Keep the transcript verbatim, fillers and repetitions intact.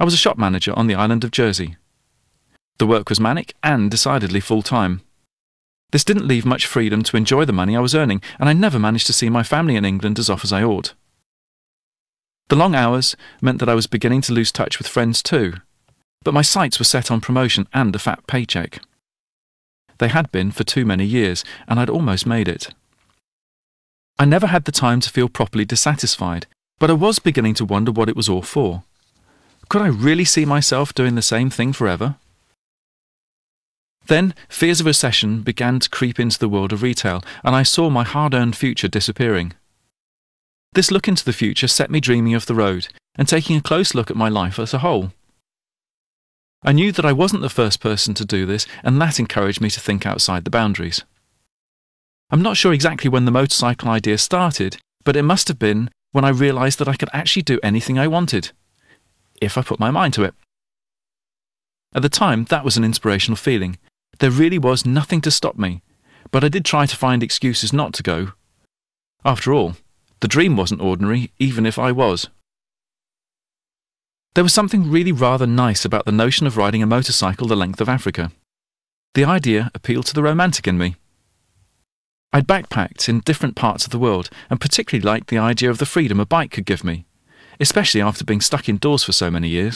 I was a shop manager on the island of Jersey. The work was manic and decidedly full-time. This didn't leave much freedom to enjoy the money I was earning, and I never managed to see my family in England as often as I ought. The long hours meant that I was beginning to lose touch with friends too, but my sights were set on promotion and a fat paycheck. They had been for too many years, and I'd almost made it. I never had the time to feel properly dissatisfied, but I was beginning to wonder what it was all for. Could I really see myself doing the same thing forever? Then fears of recession began to creep into the world of retail, and I saw my hard-earned future disappearing. This look into the future set me dreaming of the road and taking a close look at my life as a whole. I knew that I wasn't the first person to do this, and that encouraged me to think outside the boundaries. I'm not sure exactly when the motorcycle idea started, but it must have been when I realised that I could actually do anything I wanted, if I put my mind to it. At the time, that was an inspirational feeling. There really was nothing to stop me, but I did try to find excuses not to go. After all, the dream wasn't ordinary, even if I was. There was something really rather nice about the notion of riding a motorcycle the length of Africa. The idea appealed to the romantic in me. I'd backpacked in different parts of the world and particularly liked the idea of the freedom a bike could give me, especially after being stuck indoors for so many years.